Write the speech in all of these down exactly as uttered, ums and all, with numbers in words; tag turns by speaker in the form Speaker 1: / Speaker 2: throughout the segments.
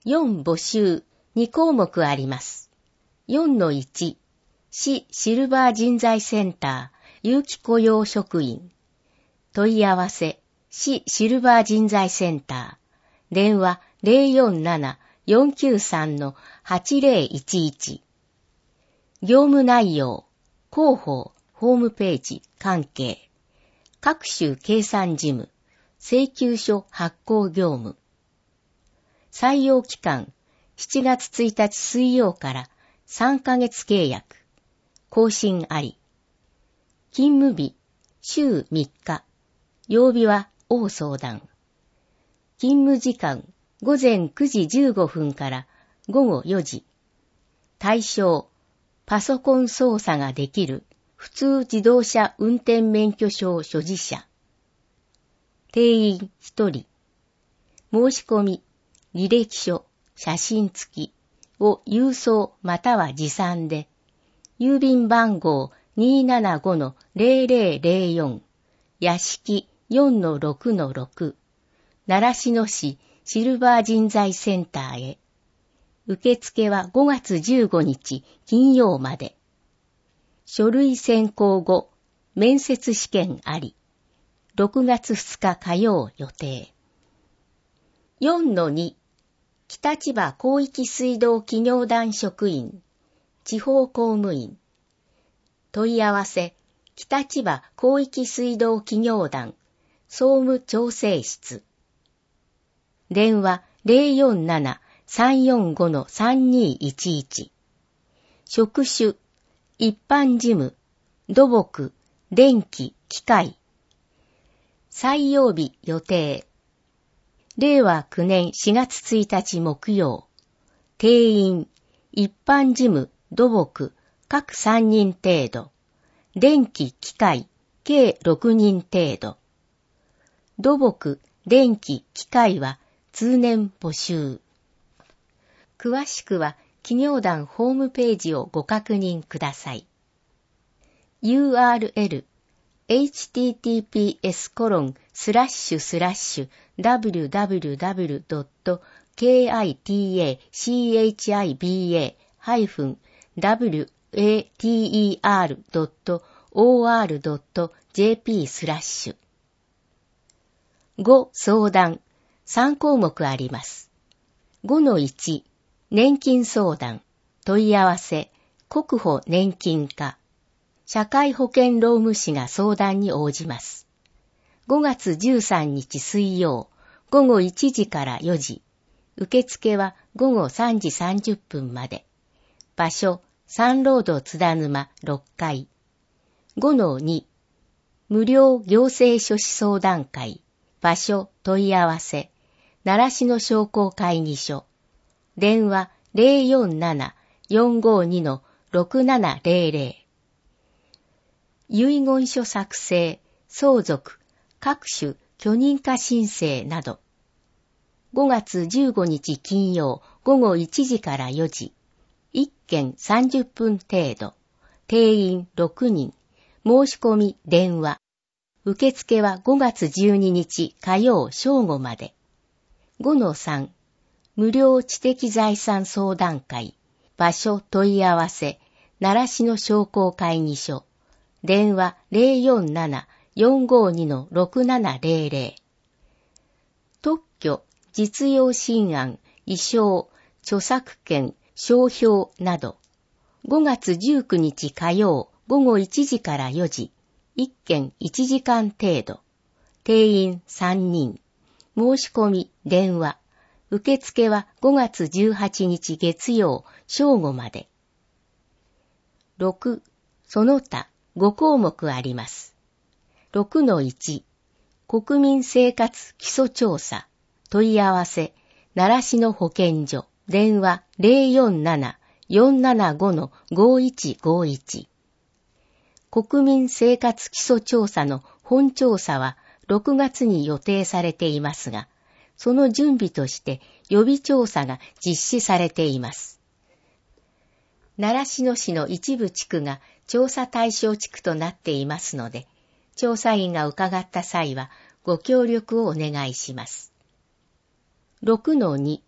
Speaker 1: よん募集に項目あります。よんのいち、市シルバー人材センター有期雇用職員。問い合わせ、市シルバー人材センター。電話 ゼロよんなな よんきゅうさん はちゼロいちいち。業務内容、広報、ホームページ、関係。各種計算事務、請求書発行業務。採用期間、しちがつついたち水曜からさんかげつ契約。更新あり。勤務日、週みっか。曜日は応相談。勤務時間、ごぜんくじじゅうごふんからごごよじ。対象、パソコン操作ができる普通自動車運転免許証所持者。定員ひとり。申し込み、履歴書、写真付きを郵送または持参で、郵便番号 にーななごのゼロゼロゼロよん、屋敷 よんのろくのろく、習志野市シルバー人材センターへ。受付はごがつじゅうごにち金曜まで。書類選考後、面接試験あり。ろくがつふつか火曜予定。よんのに、北千葉広域水道企業団職員、地方公務員。問い合わせ、北千葉広域水道企業団、総務調整室。電話 ゼロよんなな さんよんごのさんにいちいち。職種、一般事務、土木、電気、機械。採用日予定。れいわきゅうねんしがつついたち木曜。定員、一般事務、土木、各さんにん程度。電気、機械、計ろくにん程度。土木、電気、機械は通年募集。詳しくは企業団ホームページをご確認ください。ユーアールエル エイチティーティーピーエスコロンスラッシュスラッシュダブリュダブリュダブリュドットケーアイティーエーシーエイチアイビーエーハイフンダブリュエーティーイーアールドットオーアールドットジェーピースラッシュ。ご相談さん項目あります。ごのいち年金相談問い合わせ国保年金課社会保険労務士が相談に応じます。ごがつじゅうさんにち水曜ごごいちじからよじ。受付はごごさんじさんじゅっぷんまで。場所サンロード津田沼ろっかい。ごのに無料行政書士相談会。場所問い合わせ習志野商工会議所。電話 ゼロよんなな よんごにのろくななゼロゼロ。遺言書作成、相続、各種許認可申請など。ごがつじゅうごにち金曜ごごいちじからよじ。いっけんさんじゅっぷん程度。定員ろくにん。申し込み電話。受付はごがつじゅうににち火曜正午まで。ごのさん無料知的財産相談会。場所問い合わせ。習志野商工会議所。電話 ゼロよんなな よんごにのろくななゼロゼロ。特許、実用新案、意匠、著作権、商標など。ごがつじゅうくにち火曜ごごいちじからよじ。いっけんいちじかん程度。定員さんにん。申し込み電話。受付はごがつじゅうはちにち月曜正午まで。ろくその他ご項目あります。ろくのいち国民生活基礎調査問い合わせ習志野保健所電話 ゼロよんなな よんななごのごいちごいち。国民生活基礎調査の本調査はろくがつに予定されていますが、その準備として予備調査が実施されています。習志野市の一部地区が調査対象地区となっていますので、調査員が伺った際はご協力をお願いします。ろくのに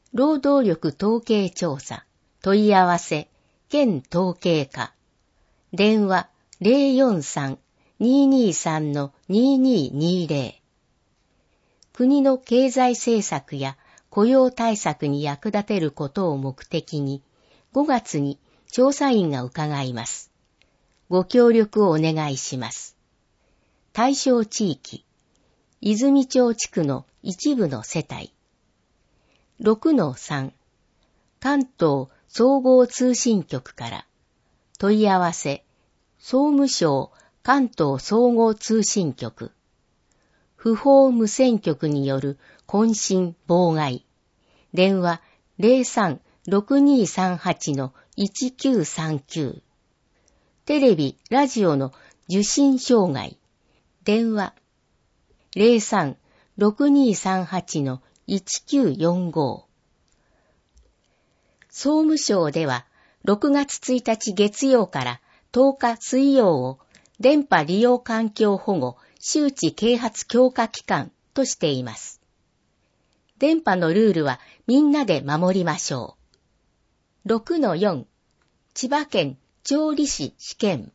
Speaker 1: 労働力統計調査、問い合わせ、県統計課。電話 ゼロよんさん にーにーさん にーにーにーぜろ。国の経済政策や雇用対策に役立てることを目的に、ごがつに調査員が伺います。ご協力をお願いします。対象地域、泉町地区の一部の世帯。ろくのさん、関東総合通信局から問い合わせ、総務省関東総合通信局。不法無線局による渾身妨害。電話 ゼロさん ろくにーさんはち いちきゅうさんきゅう。テレビ、ラジオの受信障害。電話 ゼロさん ろくにーさんはち いちきゅうよんご。総務省ではろくがつついたち月曜からとおか水曜を電波利用環境保護周知啓発強化期間としています。電波のルールはみんなで守りましょう。ろくのよん、千葉県調理師試験。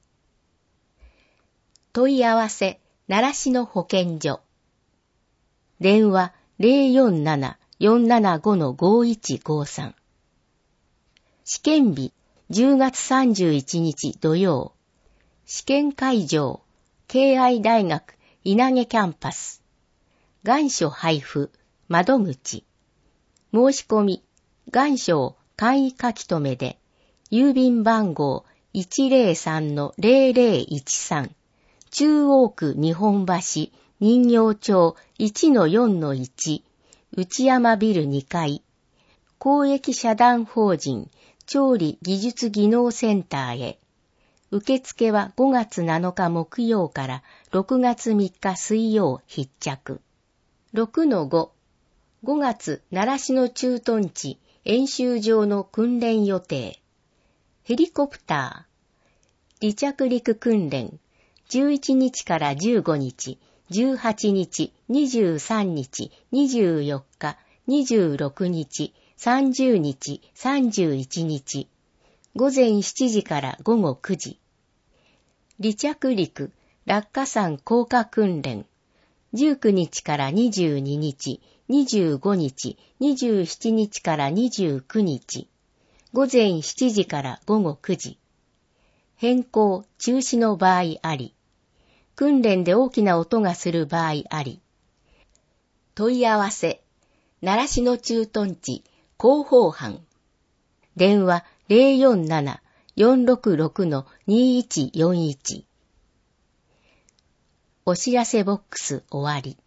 Speaker 1: 問い合わせ、習志野保健所。電話 ゼロよんなな よんななご ごいちごさん。試験日、じゅうがつさんじゅういちにち土曜。試験会場、敬愛大学稲毛キャンパス。願書配布、窓口。申し込み、願書を簡易書き留めで、郵便番号 いちゼロさんのゼロゼロいちさん、中央区日本橋、人形町 いちのよんのいち、内山ビルにかい、公益社団法人調理技術技能センターへ。受付はごがつなのか木曜からろくがつみっか水曜必着。ろくのご、ごがつ習志野駐屯地演習場の訓練予定。ヘリコプター、離着陸訓練、じゅういちにちからじゅうごにち、じゅうはちにち、にじゅうさんにち、にじゅうよっか、にじゅうろくにち、さんじゅうにち、さんじゅういちにち、ごぜんしちじからごごくじ。離着陸、落下傘降下訓練、じゅうくにちからにじゅうににち、にじゅうごにち、にじゅうしちにちからにじゅうくにち、ごぜんしちじからごごくじ。変更、中止の場合あり。訓練で大きな音がする場合あり。問い合わせ、習志野駐屯地広報班。電話 ゼロよんなな よんろくろく にいちよんいち。お知らせボックス終わり。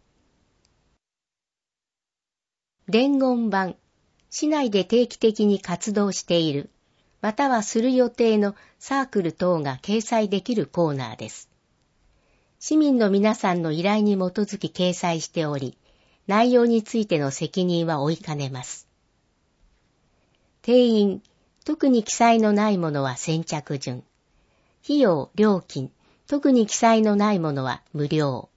Speaker 1: 伝言板、市内で定期的に活動している、またはする予定のサークル等が掲載できるコーナーです。市民の皆さんの依頼に基づき掲載しており、内容についての責任は負いかねます。定員、特に記載のないものは先着順。費用、料金、特に記載のないものは無料。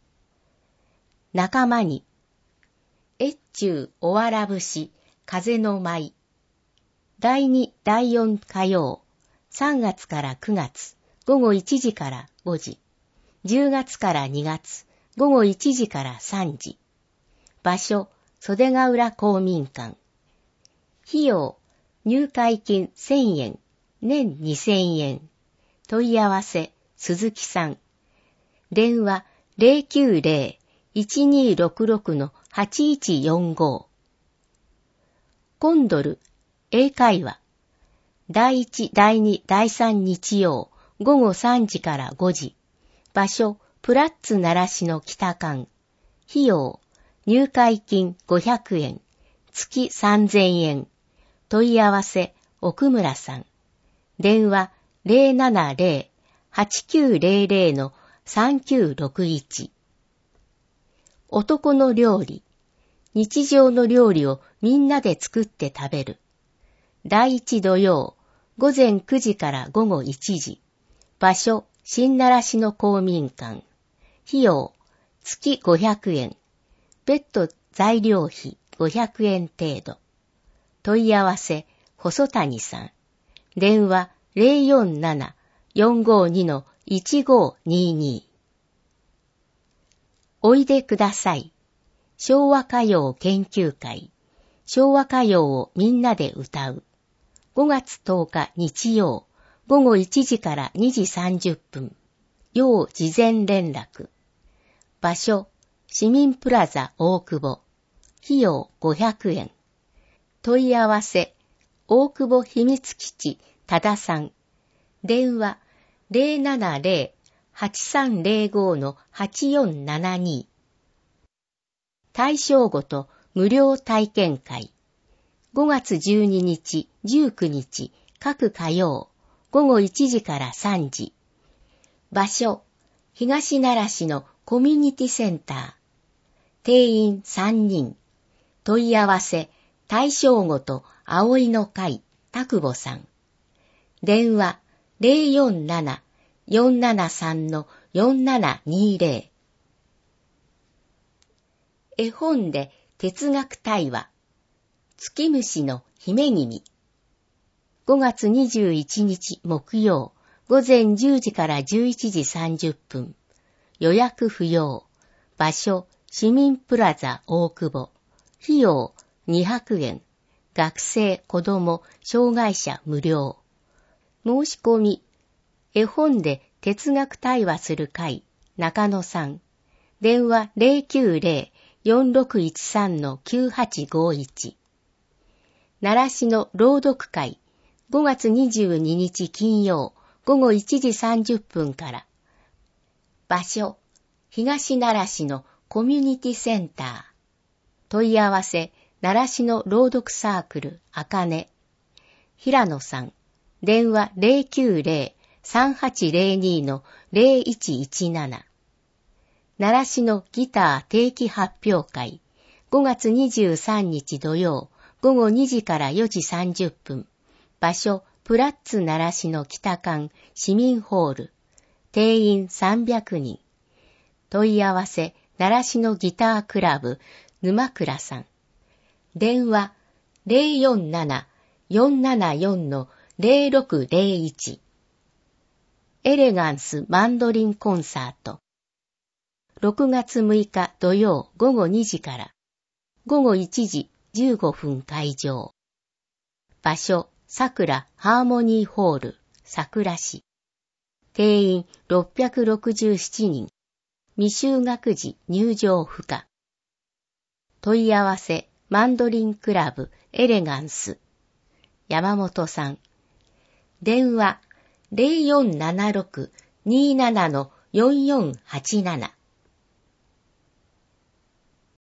Speaker 1: 仲間に、越中おわら節、風の舞。だいに、だいよん火曜、さんがつからくがつ、ごごいちじからごじ。じゅうがつからにがつ、ごごいちじからさんじ。場所、袖ヶ浦公民館。費用、入会金せんえん、年にせんえん。問い合わせ、鈴木さん。電話 ゼロきゅうゼロ いちにろくろく はちいちよんご。コンドル、英会話。だいいち、だいに、だいさん日曜、ごごさんじからごじ。場所、プラッツ習志野北館。費用、入会金ごひゃくえん、月さんぜんえん。問い合わせ、奥村さん。電話 ゼロななゼロ はちきゅうゼロゼロ さんきゅうろくいち。男の料理。日常の料理をみんなで作って食べる。だいいち土曜、ごぜんくじからごごいちじ。場所、新習志野公民館。費用、月ごひゃくえん。別途材料費ごひゃくえん程度。 問い合わせ、細谷さん。電話 ゼロよんなな よんごに いちごにに。おいでください。昭和歌謡研究会。昭和歌謡をみんなで歌う。ごがつとおか日曜、ごごいちじからにじさんじゅっぷん。要事前連絡。場所、市民プラザ大久保。費用ごひゃくえん。問い合わせ、大久保秘密基地多田さん。電話 ゼロななゼロ はちさんゼロご はちよんななに。対象ごと無料体験会。ごがつじゅうににち、じゅうくにち、各火曜、ごごいちじからさんじ。場所、東奈良市のコミュニティセンター。定員さんにん。問い合わせ、対象ごと葵の会、田久保さん。電話、ゼロよんなな よんななさん よんななにゼロ。絵本で哲学対話。月虫の姫君。ごがつにじゅういちにち木曜、ごぜんじゅうじからじゅういちじさんじゅっぷん。予約不要。場所、市民プラザ大久保。費用にひゃくえん。学生、子供、障害者無料。申し込み。絵本で哲学対話する会、中野さん。電話 ゼロきゅうゼロ よんろくいちさん きゅうはちごいち。奈良市の朗読会、ごがつにじゅうににち金曜、ごごいちじさんじゅっぷんから。場所、東奈良市のコミュニティセンター。問い合わせ、奈良市の朗読サークル、あかね。平野さん。電話 ゼロきゅうゼロ さんはちゼロに ゼロいちいちなな。奈良市のギター定期発表会。ごがつにじゅうさんにち土曜、ごごにじからよじさんじゅっぷん。場所、プラッツ奈良市の北館市民ホール。定員さんびゃくにん。問い合わせ、奈良市のギタークラブ、沼倉さん。電話、ゼロよんなな よんななよん ゼロろくゼロいち。エレガンスマンドリンコンサート。ろくがつむいか土曜ごごにじから。ごごいちじじゅうごふん会場。場所、桜ハーモニーホール、桜市。定員ろっぴゃくろくじゅうななにん。未就学児入場不可。問い合わせ、マンドリンクラブ、エレガンス。山本さん。電話、ゼロよんななろく にーなな よんよんはちなな。